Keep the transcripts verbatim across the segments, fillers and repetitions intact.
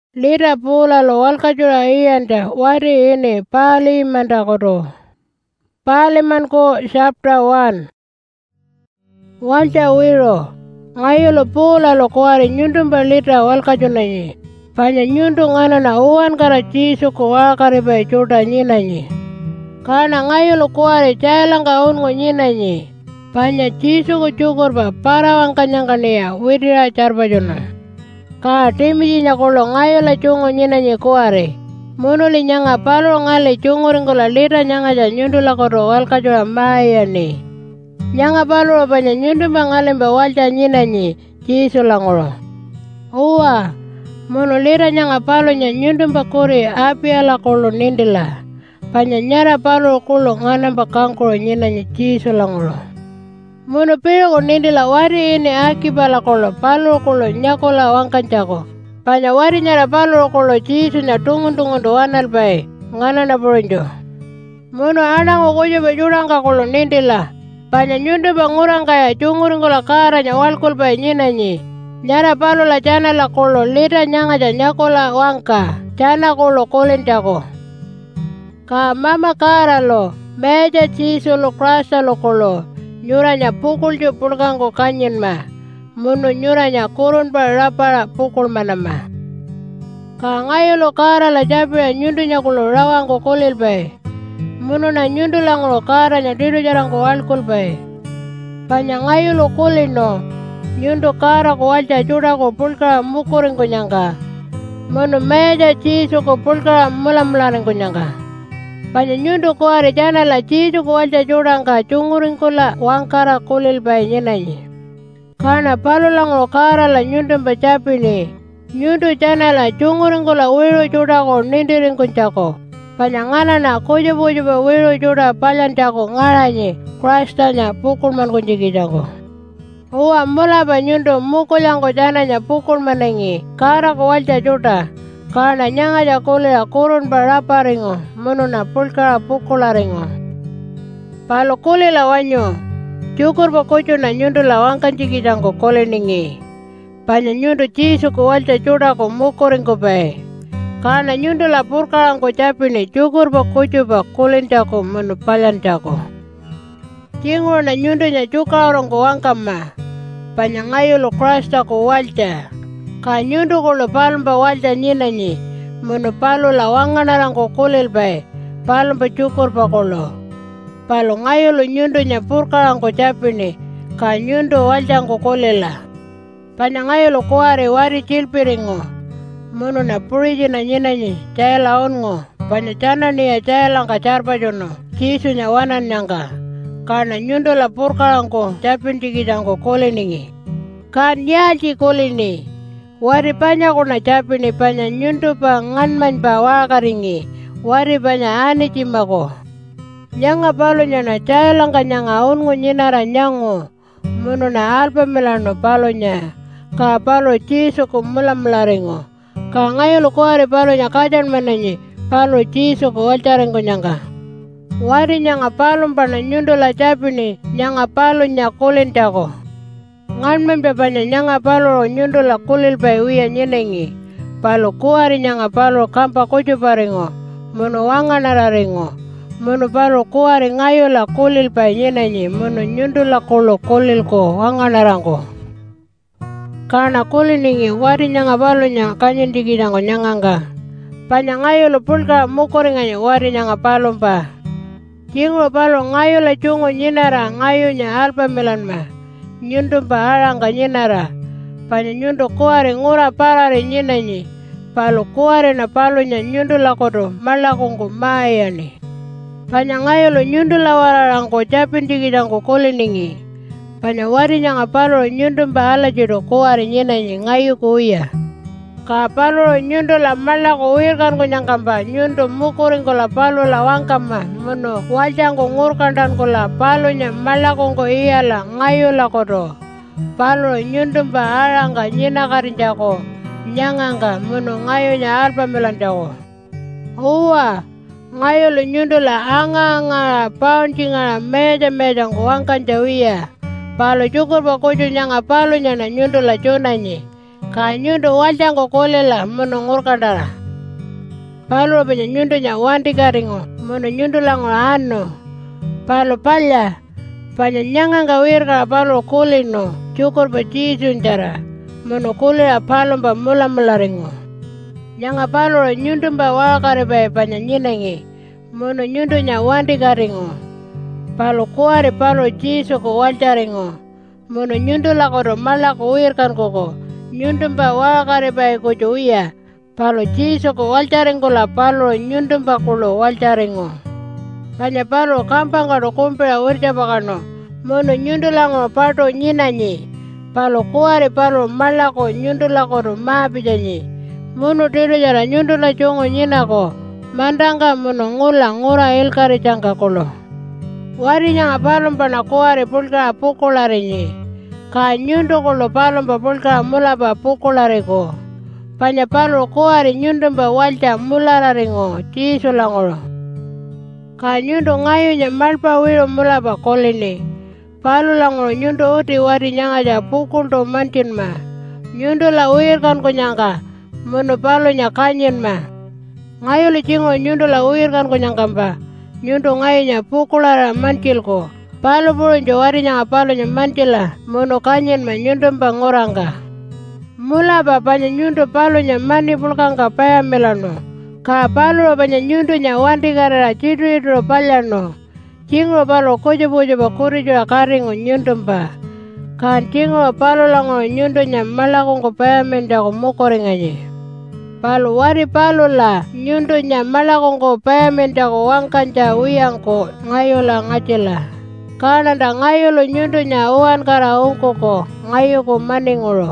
Lira pula lo walkajura iyanda wari ini pali mandakodo. Pali manko chapter one. Walja wiro. Ngayo lo pula lo kuari nyundumba lira walkajunanyi. Panya nyundu ngana na uwan kara jisu ko wakari bai chuta nyinanyi. Kana ngayo lo kuari chailang ka ungo nyinanyi. Panya jisu ko chukur ba parawang kanyangkania wirira charbajuna. Ka timiji nyakolo ngayo la chungo nyinanyi kuari. Munuli nyanga palo ngale chunguring kola lira nyanga ja nyundu la kodo walkajura maya ni. Nyanga palo panya nyundu ba ngale mba walja nyinanyi jisu langolo. Uwa. Munu lira nyanga palo nya nyundu mba kuri api ala kolo nindila. Panya nyara palo kulo ngana mba kankuro nyinanyi jisu langolo. Munu piro ko nindila wari ini aki pala kolo palo kulo nyakola wangkanchako. Panya wari nyara palo kulo jisu nya tungun-tungun doanal bai ngana na boronjo. Munu anang ukojo bajurangka kulo nindila. Panya nyundu bangurang kaya chunguring kola kara nya walkul bai nyinanyi. Nyara palo la jana la kulo lira nyanga ja nyakola wangka. Jana kulo kolin jako. Ka mama kara lo meja jisu lo krasa lo kulo. Nyuranya pukul ju pulkang ko kanyin ma. Munu nyuranya kurun pa rapa pukul mana ma. Ka ngayo lo kara la jabira nyundu nya kulo rawang ko kulil bay. Munu na nyundu lang lo kara nya dido jarang ko walkul bay. Panya ngayo lo kulin no. Nyundu kara ko walja juda ko pulka mukuring ko nyangka. Munu meja jisu ko pulka mula-mularing ko nyangka. Panya nyundu ko ari jana la jisu ko walja jurang ka chunguring ko la wangkara kulil bay nyinanyi. Kana palo lang lo kara la nyundu bacapi ni. Nyundu jana la chunguring ko la wiro juda ko nindiring ko jako. Panya ngana na kujo bujo ba wiro juda palan jako ngaranyi. Krastanya pukul man ko jigi jako. Uwa mula ba nyundu mukul yang ko jana nya pukul manengi. Kara ko walja juda. Kana nyanga ja kulil la kurun barapa ringo. Munu na pulkara pukula ringo. Palo kulil la wanyo. Cukur ba kucu na nyundu la wangkan jigi jangko kulil ningi. Panya nyundu jisu ko walja juda ko mukuring ko bay. Kana nyundu la purkarang ko capi ni cukur ba kucu ba kulin jako munu palan jako. Cinguro na nyundu nya cukarong ko wangkam ma. Panya ngayo lo krasta ko walja. Ka nyundu ko lo palum ba walja nyinanyi. Munu palo la wanganarang ko kulil bay. Palum ba cukur pa kolo. Palo ngayo lo nyundu nya purkarang ko capi ni. Ka nyundu walja ko kulil la. Panya ngayo lo kuari wari chilpiringo. Munu na puriji na nyinanyi caya laon ngo. Panya cana niya caya lang kacharpa jono. Jisu nya wanan nyangka. Kana nyundu la purkarang ko capin jigidang ko kuliningi. Kan yaji kulini. Wari panya ko na capin ni panya nyundu pa nganman pa wakaringi. Wari panya ani cimba ko. Nyanga palo nya na caya lang kanyanga ungo nyinara nyango. Munu na alpa melano palo nya. Ka palo jisu ko mula melaringo. Ka ngayo lo kuari palo nya kajan mananyi. Palo jisu ko walcaring ko nyangka. Wari nyanga palo pana nyundu la capi ni. Nyanga palo nya kulin jako. Ngan membapanya nyanga palo nyundu la kulil bay uya nyenengi. Palo kuari nyanga palo kampa kucu paringo. Munu wanga nararingo. Munu palo kuari ngayo la kulil bay nyenengi. Munu nyundu la kulo kulil ko wanga narangko. Kana kuliningi wari nyanga palo nya kanyin digidango nyanganga. Panya ngayo lo pulka mukuringanya wari nyanga palo pa. Jinglo palo ngayo la chungo nyinara ngayo nya alpa melan ma. Nyundu pa arang ka nyinara. Panya nyundu kuari ngura parari nyinanyi. Palo kuari na palo nya nyundu la kodo malakongko maya ni. Panya ngayo lo nyundu la wararang ko capin digidang ko kuliningi. Panya wari nyanga palo nyundu pa ala jido kuari nyinanyi ngayo ko uya. Ka palo nyundu la malako uirkan ko nyangkamba. Nyundu mukuring ko la palo la wangkama. Munu waljang ko ngurkandan ko la palo nya malakong ko iya la ngayo la kodo. Palo nyundu pa arang ka nyinakarin jako. Nyanganga munu ngayo nya alpa melan jako. Uwa. Ngayo lo nyundu la anga anga paunci nga meja meja ko wangkan jawiya. Palo cukur pa kucu nyanga palo nya na nyundu la chunanyi. Ka nyundu waljang ko kolela mono ngurkandara. Palu banya nyundu nya wandi garingo mono nyundu lango ano. Palu palya panya nyanga gawir ka palu kulino cukur ba jisun jara mono kulira palu ba mula mularingo. Nyanga palu nyundu ba wakare ba panya nyinangi mono nyundu nya wandi garingo. Palu kuari palu jisu ko waljaringo mono nyundu lako do malako wirkan koko. Nyundu ba wakare ba ko juia. Palu jisu ko waljaringo la palu nyundu ba kulo waljaringo. Panya palu kampang kado kumpira wirja bakano mono nyundu lango pato nyinanyi. Palu kuari palu malako nyundu lako do maapijanyi. Mono tiru jara nyundu la chongo nyinako. Mandanga mono ngula ngura ilkari changka kulo. Wari nyanga palu pana kuari pulka pukulariñi. Ka nyundu kulo palu pa pulka mula pa pukulariko. Panya palu kuari nyundu ba walja mulararingo jisu langolo. Ka nyundu ngayu nya malpa wiro mula pa kolini. Palu langolo nyundu uti wari nyanga ja pukul to mancin ma. Nyundu la uirkan ko nyangka. Mono palu nya kanyin ma. Ngayu li cingo nyundu la uirkan ko nyangka mba. Nyundu ngayu nya pukulara mancil ko. Palu pulu jawari nyanga palu nya mancila. Mono kanyin ma nyundu mba ngorangka. Mula bapanya nyundu palu nya mani pulkang ka paya melano. Ka palu bapanya nyundu nya wandi karara cidu itu palyano. Cingo palu kojo bojo bakuri jura karingo nyundu mba. Ka cingo palu lango nyundu nya malakong ko paya mendako mukoringanyi. Palu wari palu la nyundu nya malakong ko paya mendako wangkanja uyang ko ngayo la ngacila. Kana da ngayo lo nyundu nya uan kara ungko ko ngayo ko maningulo.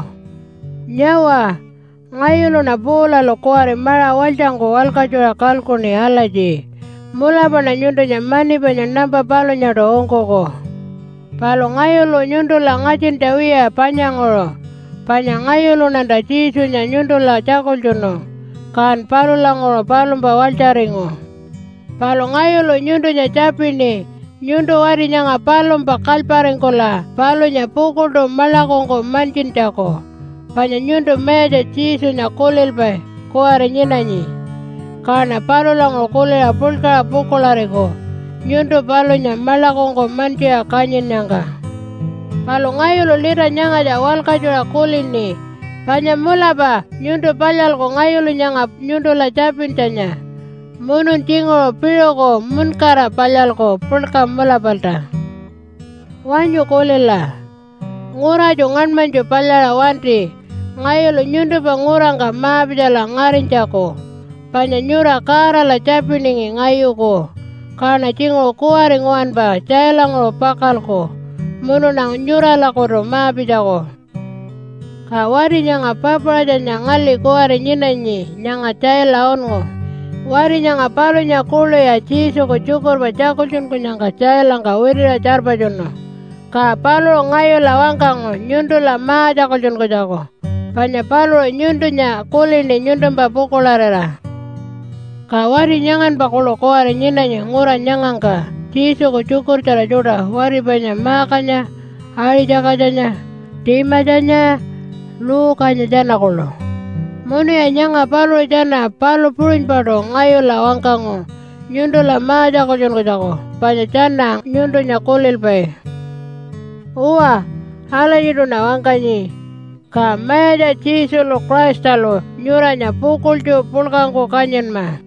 Nyawa ngayulo na bula lo kuare mara waljango walkajura kalkuni alaji. Mula pa na nyundu nya mani pa nya namba palo nya do ongko ko. Palo ngayulo nyundu la ngacin tawia panyangolo. Panya ngayulo nanda jisu nya nyundu la cakul juno. Kan palo langolo palo mba waljaringo. Palo ngayulo nyundu nya capini. Nyundu wari nya nga palo mba kalparingkola. Palo nya pukul do malakongko mancin jako. Panya nyundu meja jisu nya kulil bay kuare nyinanyi. Kana palu lango kulil apulka pukulariko. Nyundu palu nya malakongko mantia kanyin nyangka. Palu ngayulo lira nyanga ja walka jura kulil ni. Panya mula ba nyundu palyal ko ngayulo nyanga nyundu la japin tanya. Munun cingo piro ko munkara palyal ko pulka mula palta. Wanyu kulil la. Ngura jongan manju palyal wanti. Ngayulo nyundu pa ngurang ka maabjala ngarin jako. Panya nyura kara la capiningi ngayu ko. Kana cingo kuari nguan ba cailang lo pakal ko. Munu nang nyura la koro maabjako. Kawari nyanga paparaja nyangali kuari nyinanyi nyanga cailaon ngo. Wari nyanga palu nya kulo ya ciso ko cukur ba cakulcun ko nyanga cailang ka wirira carpa jono. Ka palu ngayu la wangkango nyundu la maa cakulcun ko jako. Panya palu nyundu nya kulini nyundu mba pukularera. Ka wari nyangan pakulo kuari nyinanya ngura nyangan ka. Jisu ko cukur cara joda wari panya makanya, hari jakajanya, dimajanya, lukanya jana kulo. Munu ya nyanga palu jana palu purin pado ngayo la wangkango. Nyundu la maa jako jon ko jako. Panya jana nyundu nya kulil pay. Uwa hala jidu na wangkanyi. Ka meja jisu lo Krista lo nyuranya pukul ju pulkang ko kanyen ma.